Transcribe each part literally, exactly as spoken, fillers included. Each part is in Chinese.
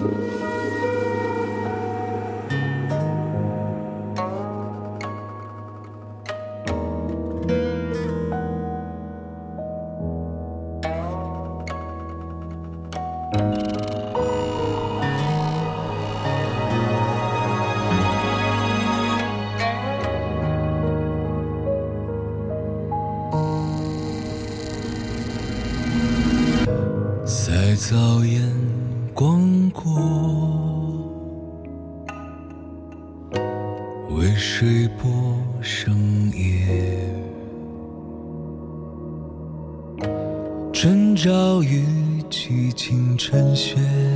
在早眼光过，为水波生夜，春朝雨季清晨雪，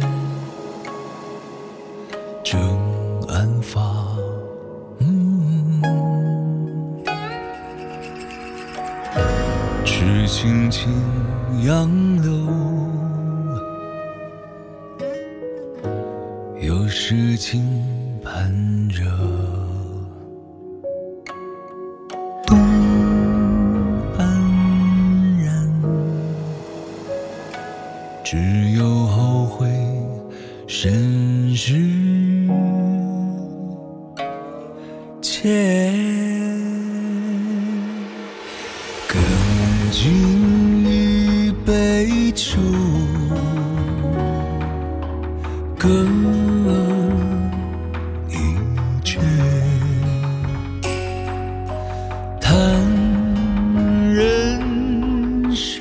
正安发。嗯，只轻轻杨柳，有诗情盼着，东安然，只有后悔身世切，跟君一杯酒，歌一阙，叹人生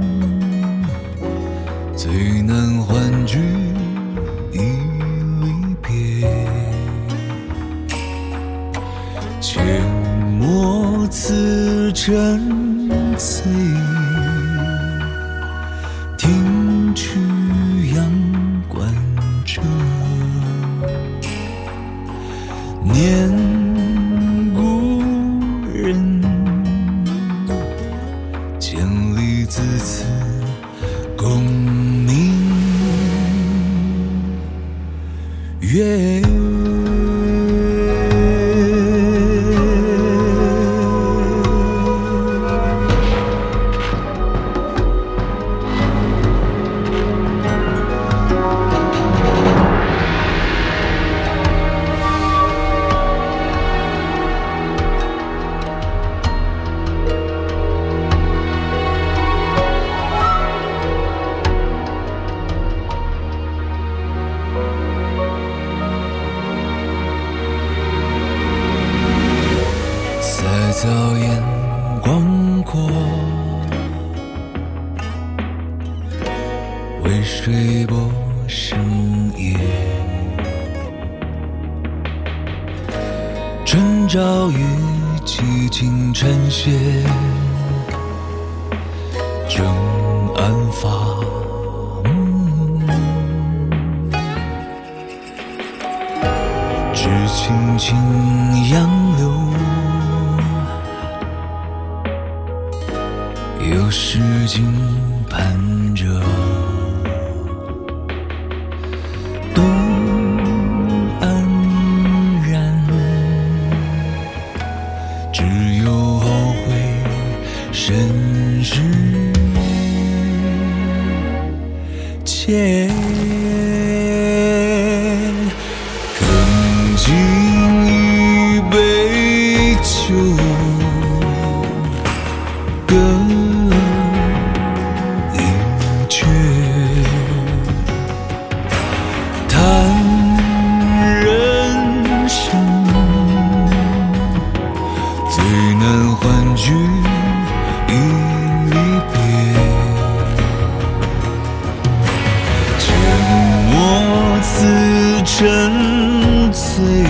最难欢聚一离别，切莫此沉醉，听取阳关者，念故人，千里自此功名月。在早眼光过，为水波生夜，春朝雨季清晨雪，正安发。只轻轻杨柳，有诗经盼着，东安然，只有后悔身世切，更尽一杯酒，歌一阙，叹人生最难欢聚一离别，切莫此沉醉，